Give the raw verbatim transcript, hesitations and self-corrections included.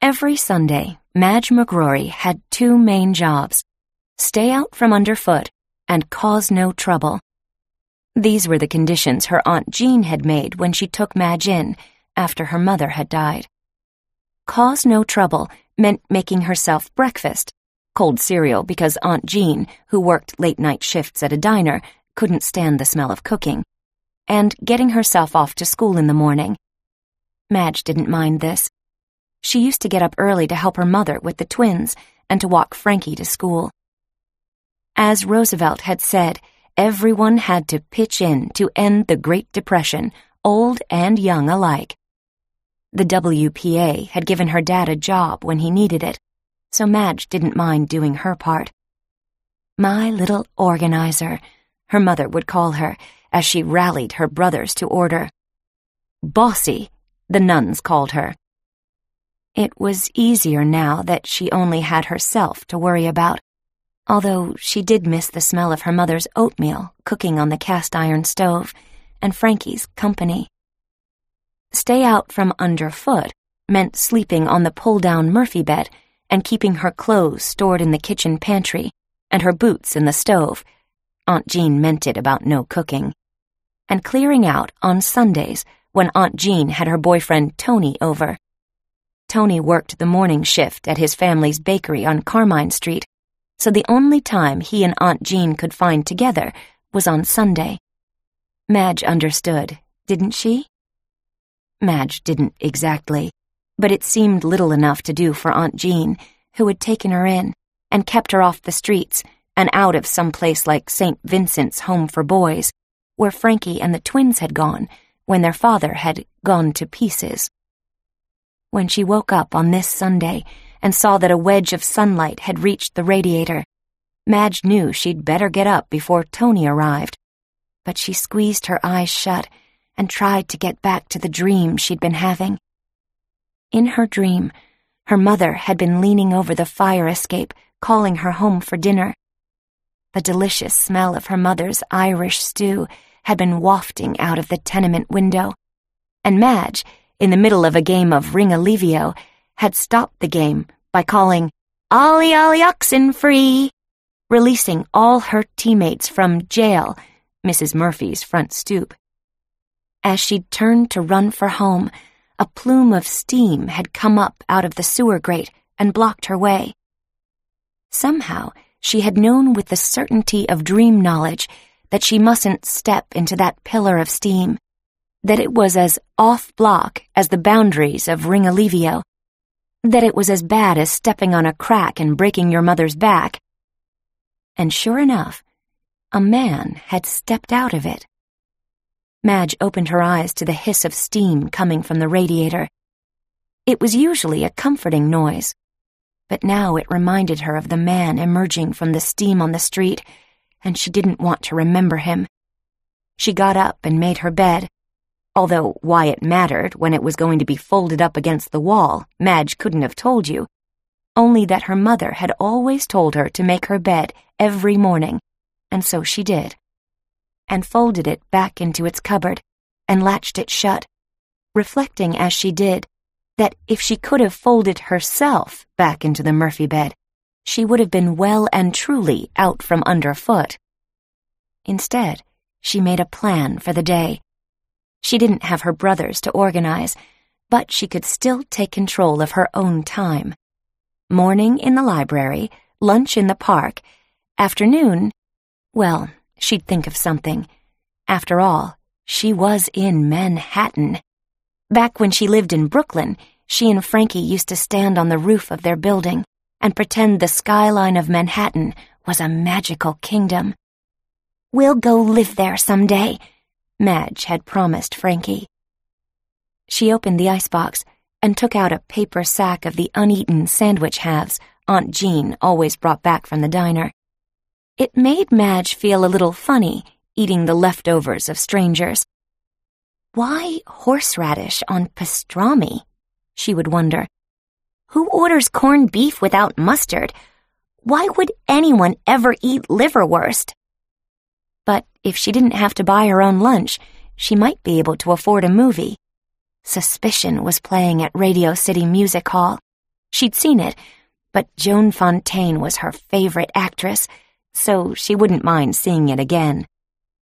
Every Sunday, Madge McGrory had two main jobs: stay out from underfoot and cause no trouble. These were the conditions her Aunt Jean had made when she took Madge in after her mother had died. Cause no trouble meant making herself breakfast, cold cereal because Aunt Jean, who worked late-night shifts at a diner, couldn't stand the smell of cooking, and getting herself off to school in the morning. Madge didn't mind this. She used to get up early to help her mother with the twins and to walk Frankie to school. As Roosevelt had said, everyone had to pitch in to end the Great Depression, old and young alike. The W P A had given her dad a job when he needed it, so Madge didn't mind doing her part. "My little organizer," her mother would call her as she rallied her brothers to order. "Bossy," the nuns called her. It was easier now that she only had herself to worry about, although she did miss the smell of her mother's oatmeal cooking on the cast-iron stove and Frankie's company. Stay out from underfoot meant sleeping on the pull-down Murphy bed and keeping her clothes stored in the kitchen pantry and her boots in the stove. Aunt Jean meant it about no cooking. And clearing out on Sundays when Aunt Jean had her boyfriend Tony over. Tony worked the morning shift at his family's bakery on Carmine Street, so the only time he and Aunt Jean could find together was on Sunday. Madge understood, didn't she? Madge didn't exactly, but it seemed little enough to do for Aunt Jean, who had taken her in and kept her off the streets and out of some place like Saint Vincent's Home for Boys, where Frankie and the twins had gone when their father had gone to pieces. When she woke up on this Sunday and saw that a wedge of sunlight had reached the radiator, Madge knew she'd better get up before Tony arrived, but she squeezed her eyes shut and tried to get back to the dream she'd been having. In her dream, her mother had been leaning over the fire escape, calling her home for dinner. The delicious smell of her mother's Irish stew had been wafting out of the tenement window, and Madge, in the middle of a game of Ring-a-Levio, had stopped the game by calling, "Ollie, ollie, oxen free," releasing all her teammates from jail, Missus Murphy's front stoop. As she turned to run for home, a plume of steam had come up out of the sewer grate and blocked her way. Somehow, she had known with the certainty of dream knowledge that she mustn't step into that pillar of steam, that it was as off-block as the boundaries of Ring-a-Levio, that it was as bad as stepping on a crack and breaking your mother's back. And sure enough, a man had stepped out of it. Madge opened her eyes to the hiss of steam coming from the radiator. It was usually a comforting noise, but now it reminded her of the man emerging from the steam on the street, and she didn't want to remember him. She got up and made her bed, although why it mattered when it was going to be folded up against the wall, Madge couldn't have told you, only that her mother had always told her to make her bed every morning, and so she did, and folded it back into its cupboard and latched it shut, reflecting as she did that if she could have folded herself back into the Murphy bed, she would have been well and truly out from underfoot. Instead, she made a plan for the day. She didn't have her brothers to organize, but she could still take control of her own time. Morning in the library, lunch in the park, afternoon, well, she'd think of something. After all, she was in Manhattan. Back when she lived in Brooklyn, she and Frankie used to stand on the roof of their building and pretend the skyline of Manhattan was a magical kingdom. "We'll go live there someday," Madge had promised Frankie. She opened the icebox and took out a paper sack of the uneaten sandwich halves Aunt Jean always brought back from the diner. It made Madge feel a little funny, eating the leftovers of strangers. Why horseradish on pastrami? She would wonder. Who orders corned beef without mustard? Why would anyone ever eat liverwurst? But if she didn't have to buy her own lunch, she might be able to afford a movie. Suspicion was playing at Radio City Music Hall, She'd seen it, but Joan Fontaine was her favorite actress, so she wouldn't mind seeing it again.